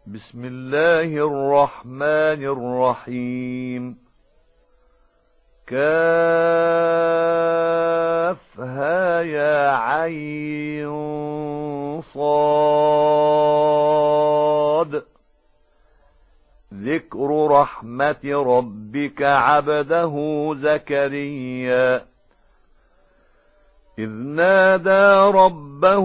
بسم الله الرحمن الرحيم. كافها يا عين صاد. ذكر رحمة ربك عبده زكريا إذ نادى ربه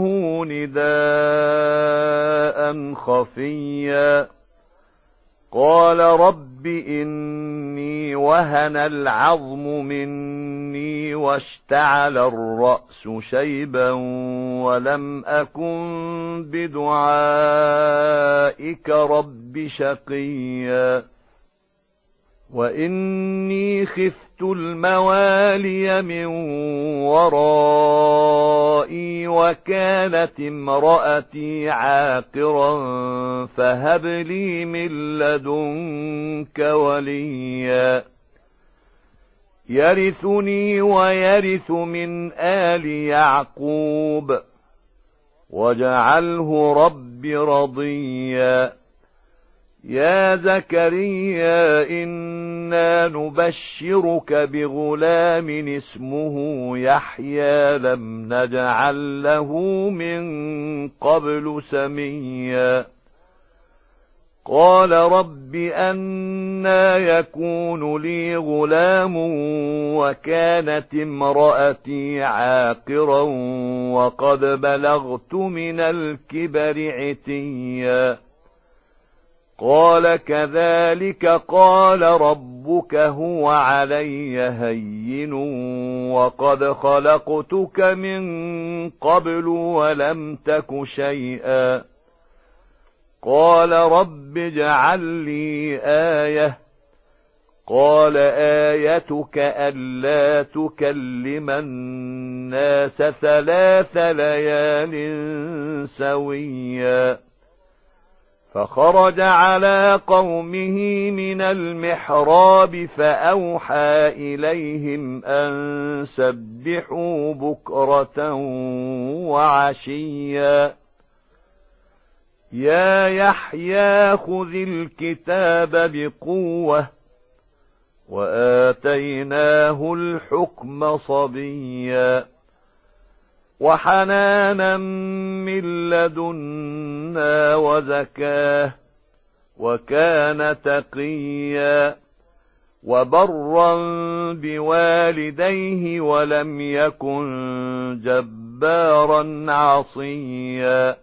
نداء خفيا قال رب إني وهن العظم مني واشتعل الرأس شيبا ولم أكن بدعائك رب شقيا وإني خفت الموالي من ورائي وكانت امرأتي عاقرا فهب لي من لدنك وليا يرثني ويرث من آل يعقوب واجعله رب رضيا. يا زكريا إنا نبشرك بغلام اسمه يحيى لم نجعل له من قبل سميا قال رب أنى يكون لي غلام وكانت امرأتي عاقرا وقد بلغت من الكبر عتيا قال كذلك قال ربك هو علي هين وقد خلقتك من قبل ولم تك شيئا قال رب اجعل لي آية قال آيتك ألا تكلم الناس 3 ليال سويا فخرج على قومه من المحراب فأوحى إليهم أن سبحوا بكرة وعشيا يا يحيى خذ الكتاب بقوة وآتيناه الحكم صبيا وحنانا من لدنا وزكاه وكان تقيا وبرا بوالديه ولم يكن جبارا عصيا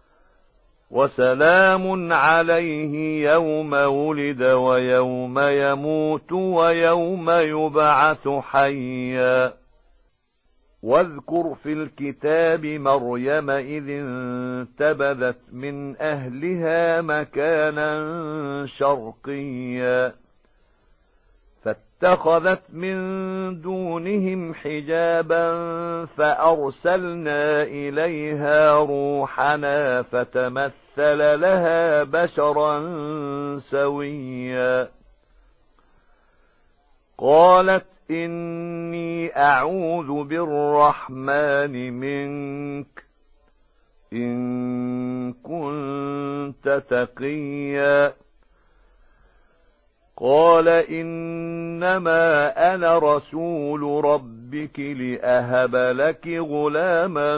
وسلام عليه يوم ولد ويوم يموت ويوم يبعث حيا واذكر في الكتاب مريم إذ انتبذت من أهلها مكانا شرقيا فاتخذت من دونهم حجابا فأرسلنا إليها روحنا فتمثل لها بشرا سويا قالت إني أعوذ بالرحمن منك إن كنت تقيا قال إنما أنا رسول ربك لأهب لك غلاما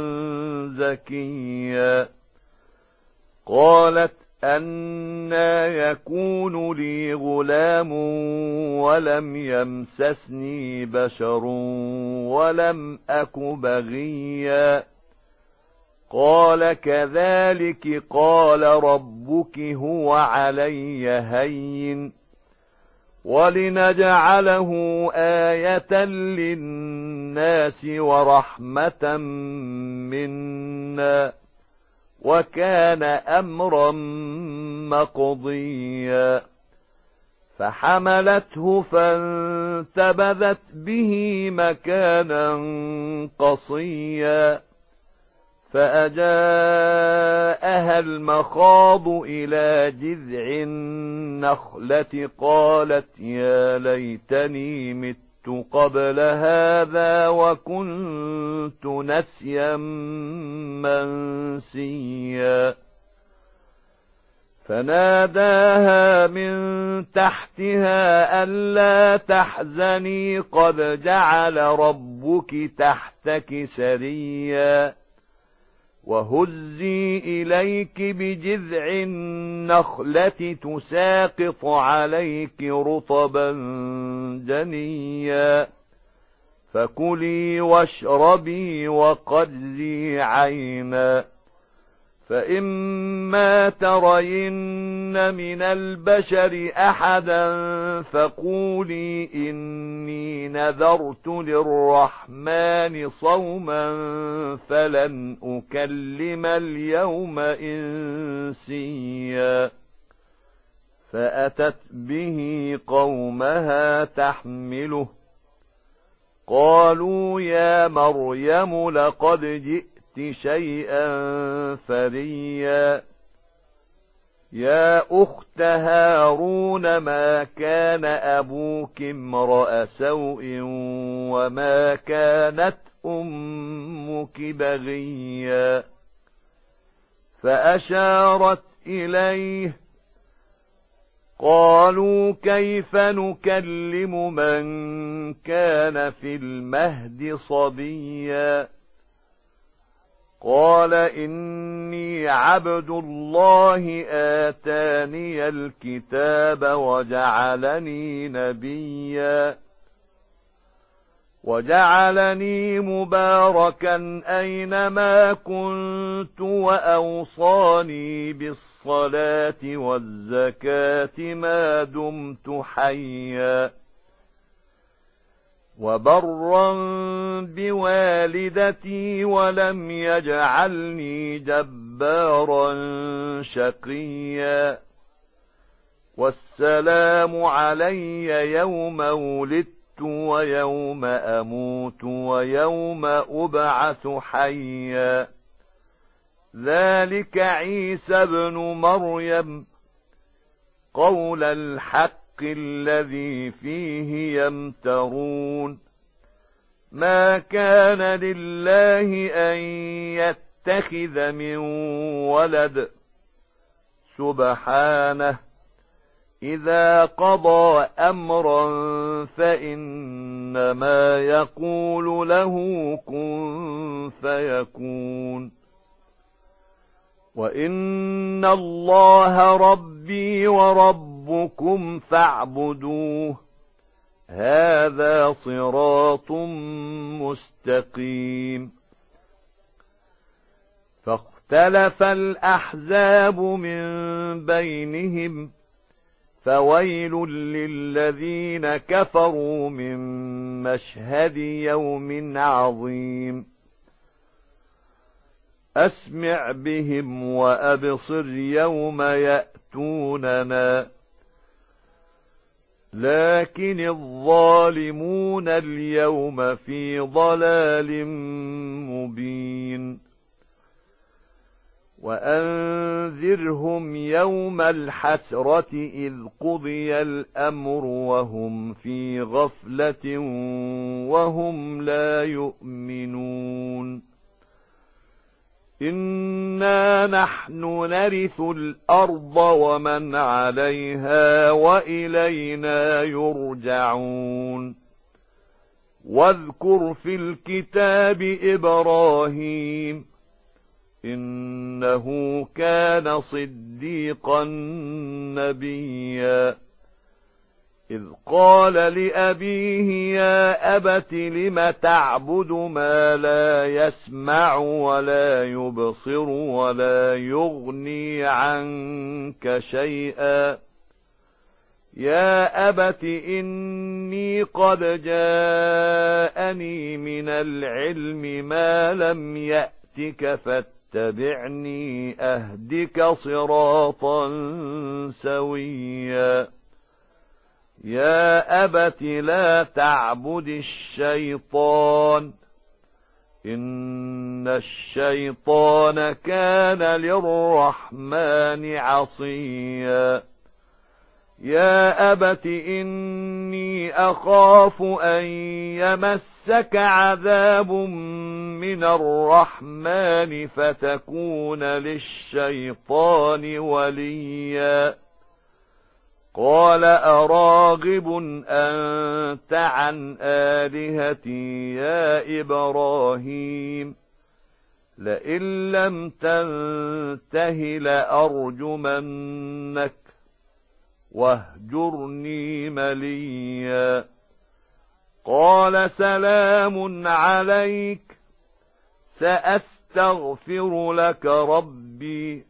زكيا قالت أنى يكون لي غلام ولم يمسسني بشر ولم أك بغيا قال كذلك قال ربك هو علي هين ولنجعله آية للناس ورحمة منا وكان أمرا مقضيا فحملته فانتبذت به مكانا قصيا فأجاءها المخاض إلى جذع النخلة قالت يا ليتني مت قبل هذا وكنت نسيا منسيا فناداها من تحتها ألا تحزني قد جعل ربك تحتك سريا وهزي إليك بجذع النخلة تساقط عليك رطبا جنيا فكلي واشربي وقري عينا فإما ترين من البشر أحدا فقولي إني نذرت للرحمن صوما فلن أكلم اليوم إنسيا فأتت به قومها تحمله قالوا يا مريم لقد جئت شيئا فريا يا أخت هارون ما كان أبوك امرأ سوء وما كانت أمك بغيا فأشارت إليه قالوا كيف نكلم من كان في المهد صبيا قال إني عبد الله آتاني الكتاب وجعلني نبيا وجعلني مباركا أينما كنت وأوصاني بالصلاة والزكاة ما دمت حيا وبرا بوالدتي ولم يجعلني جبارا شقيا والسلام علي يوم ولدت ويوم أموت ويوم أبعث حيا ذلك عيسى ابن مريم قول الحق الذي فيه يمترون ما كان لله أن يتخذ من ولد سبحانه إذا قضى أمرا فإنما يقول له كن فيكون وإن الله ربي وربكم فاعبدوه هذا صراط مستقيم فاختلف الأحزاب من بينهم فويل للذين كفروا من مشهد يوم عظيم أسمع بهم وأبصر يوم يأتوننا لكن الظالمون اليوم في ضلال مبين وأنذرهم يوم الحسرة إذ قضي الأمر وهم في غفلة وهم لا يؤمنون إنا نحن نرث الأرض ومن عليها وإلينا يرجعون واذكر في الكتاب إبراهيم إنه كان صديقا نبيا إذ قال لأبيه يا أبت لم تعبد ما لا يسمع ولا يبصر ولا يغني عنك شيئا يا أبت إني قد جاءني من العلم ما لم يأتك فاتبعني أهدك صراطا سويا يا أبت لا تعبد الشيطان إن الشيطان كان للرحمن عصيا يا أبت إني أخاف أن يمسك عذاب من الرحمن فتكون للشيطان وليا قال أراغب أنت عن آلهتي يا إبراهيم لئن لم تنته لأرجمنك واهجرني مليا قال سلام عليك سأستغفر لك ربي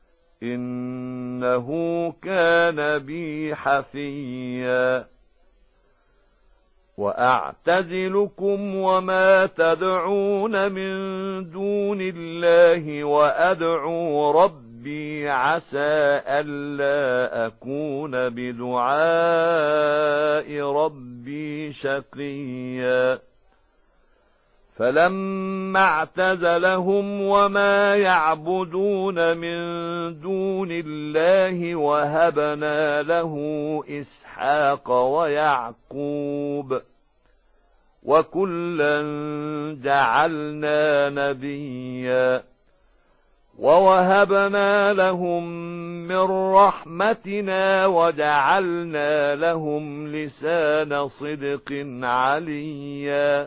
إنه كان بي حفيا وأعتزلكم وما تدعون من دون الله وأدعو ربي عسى ألا أكون بدعاء ربي شقيا فلما اعتزلهم وما يعبدون من دون الله وهبنا له إسحاق ويعقوب وكلا جعلنا نبيا ووهبنا لهم من رحمتنا وجعلنا لهم لسان صدق عليا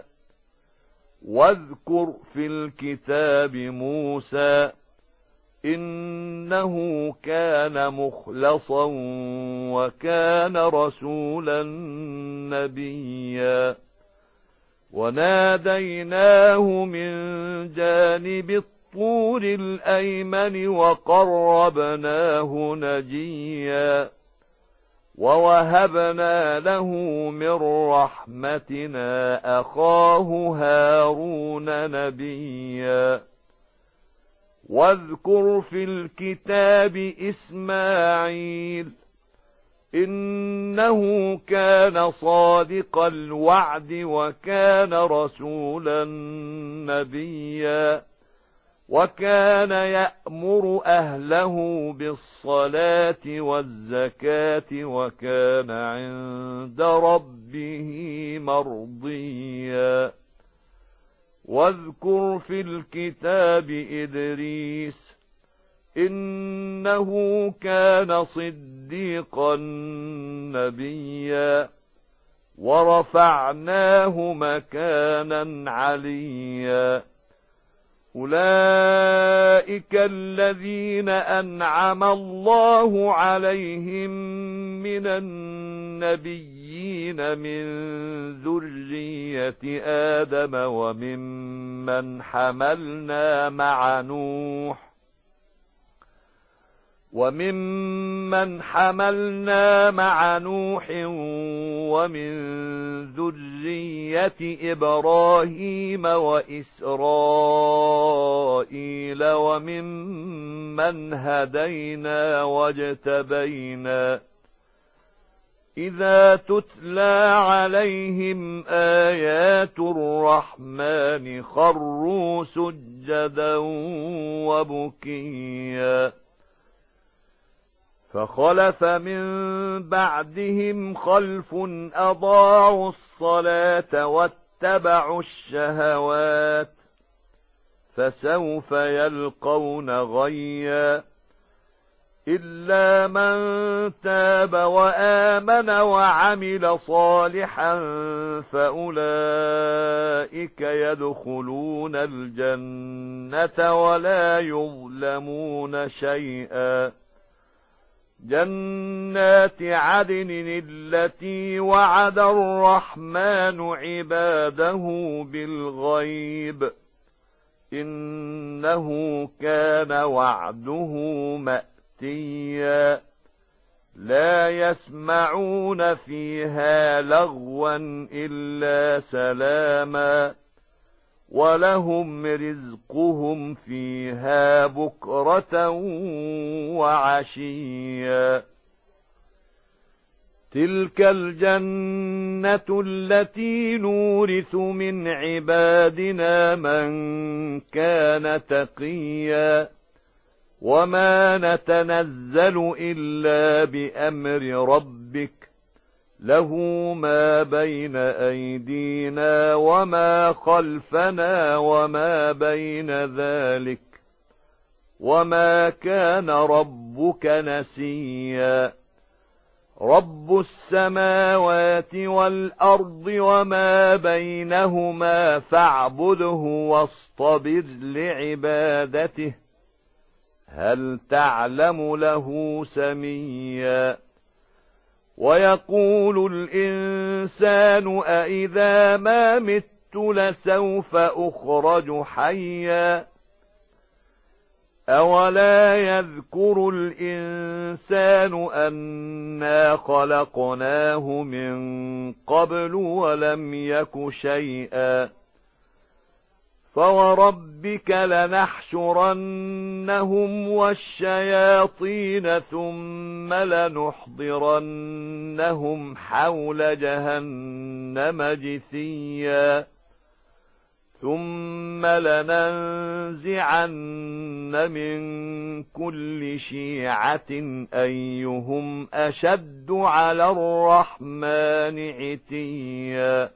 واذكر في الكتاب موسى إنه كان مخلصا وكان رسولا نبيا وناديناه من جانب الطور الأيمن وقربناه نجيا ووهبنا له من رحمتنا أخاه هارون نبيا واذكر في الكتاب إسماعيل إنه كان صادق الوعد وكان رسولا نبيا وكان يأمر أهله بالصلاة والزكاة وكان عند ربه مرضيا واذكر في الكتاب إدريس إنه كان صديقا نبيا ورفعناه مكانا عليا أولئك الذين أنعم الله عليهم من النبيين من ذرية آدم وممن حملنا مع نوح ومن ذرية إبراهيم وإسرائيل وممن هدينا واجتبينا إذا تتلى عليهم آيات الرحمن خروا سجدا وبكيا فخلف من بعدهم خلف أضاعوا الصلاة واتبعوا الشهوات فسوف يلقون غيا إلا من تاب وآمن وعمل صالحا فأولئك يدخلون الجنة ولا يظلمون شيئا جنات عدن التي وعد الرحمن عباده بالغيب إنه كان وعده مأتيا لا يسمعون فيها لغوا إلا سلاما ولهم رزقهم فيها بكرة وعشيا تلك الجنة التي نورث من عبادنا من كان تقيا وما نتنزل إلا بأمر ربك له ما بين أيدينا وما خلفنا وما بين ذلك وما كان ربك نسيا رب السماوات والأرض وما بينهما فاعبده واصطبر لعبادته هل تعلم له سميا ويقول الإنسان أإذا ما مت لسوف أخرج حيا أولا يذكر الإنسان أنا خلقناه من قبل ولم يك شيئا فوربك لنحشرنهم والشياطين ثم لنحضرنهم حول جهنم جثيا ثم لننزعن من كل شيعة أيهم أشد على الرحمن عتيا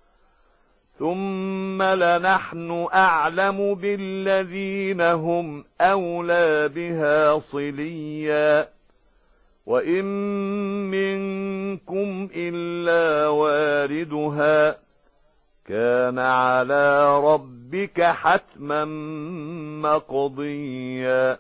ثم لنحن أعلم بالذين هم أولى بها صليا وإن منكم إلا واردها كان على ربك حتما مقضيا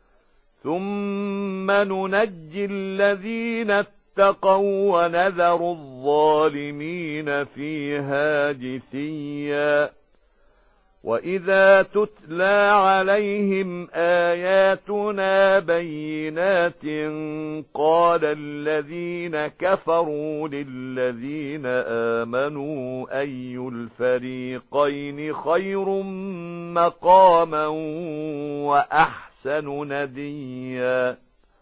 ثم ننجي الذين اتقوا ونذر الظالمين فيها جثيا وإذا تتلى عليهم آياتنا بينات قال الذين كفروا للذين آمنوا أي الفريقين خير مقاما وأحسن نديا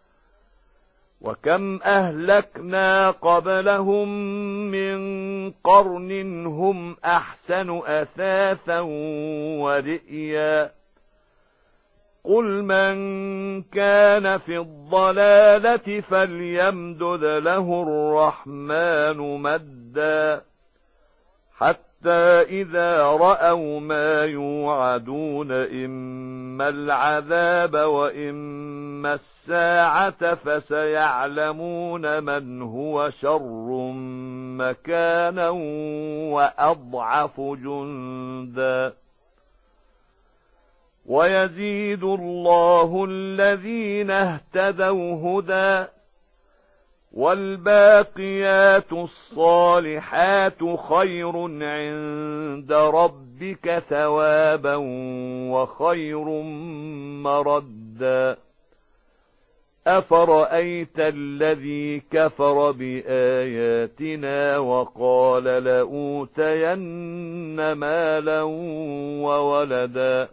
وكم أهلكنا قبلهم من قرن هم أحسن أثاثا ورئيا قل من كان في الضلالة فليمدد له الرحمن مدا حتى إذا رأوا ما يوعدون إما العذاب وإما الساعة فسيعلمون من هو شر مكانا وأضعف جندا ويزيد الله الذين اهتدوا هدى والباقيات الصالحات خير عند ربك ثوابا وخير مردا أفرأيت الذي كفر بآياتنا وقال لأوتين مالا وولدا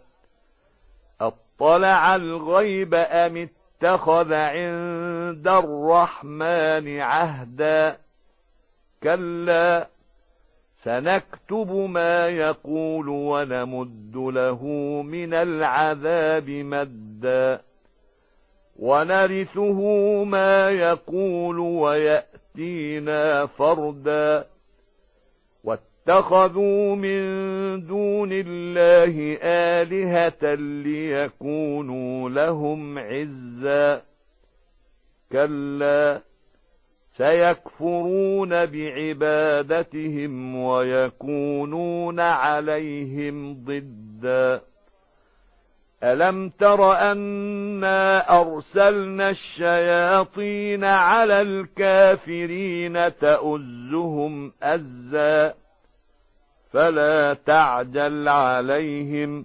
أطلع الغيب أم اتخذ عند الرحمن عهدا كلا سنكتب ما يقول ونمد له من العذاب مدا ونرثه ما يقول ويأتينا فردا واتخذوا من دون الله آلهة ليكونوا لهم عزا كلا سيكفرون بعبادتهم ويكونون عليهم ضدا ألم تر أنا أرسلنا الشياطين على الكافرين تؤزهم أزا فلا تعجل عليهم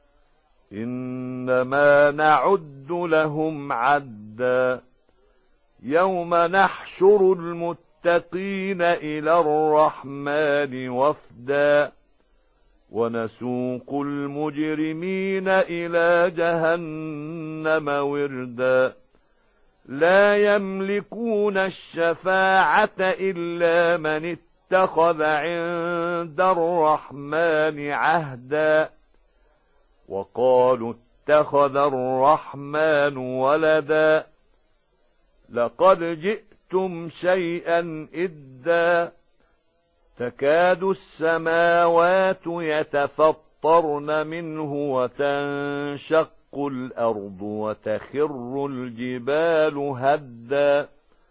إنما نعد لهم عدا يوم نحشر المتقين إلى الرحمن وفدا ونسوق المجرمين إلى جهنم وردا لا يملكون الشفاعة إلا من اتخذ عند الرحمن عهدا وقالوا اتخذ الرحمن ولدا لقد جئتم لبثتم شيئا إدا تكاد السماوات يتفطرن منه وتنشق الأرض وتخر الجبال هدا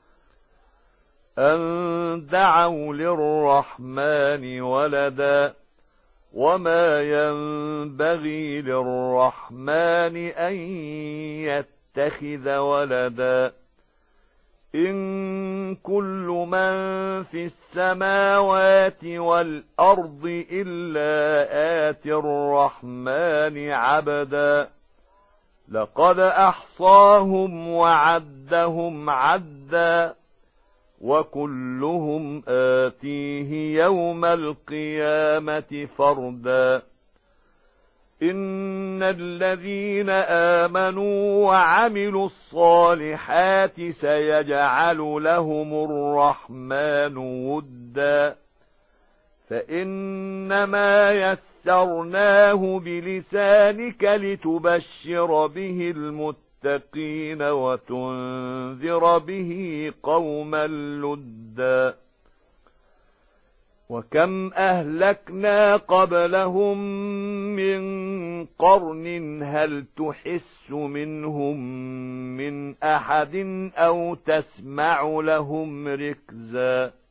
أن دعوا للرحمن ولدا وما ينبغي للرحمن أن يتخذ ولدا إن كل من في السماوات والأرض إلا آتي الرحمن عبدا لقد أحصاهم وعدهم عدا وكلهم آتيه يوم القيامة فردا إن الذين آمنوا وعملوا الصالحات سيجعل لهم الرحمن ودا فإنما يسرناه بلسانك لتبشر به المتقين وتنذر به قوما لدا وكم أهلكنا قبلهم من قرن هل تحس منهم من أحد أو تسمع لهم ركزا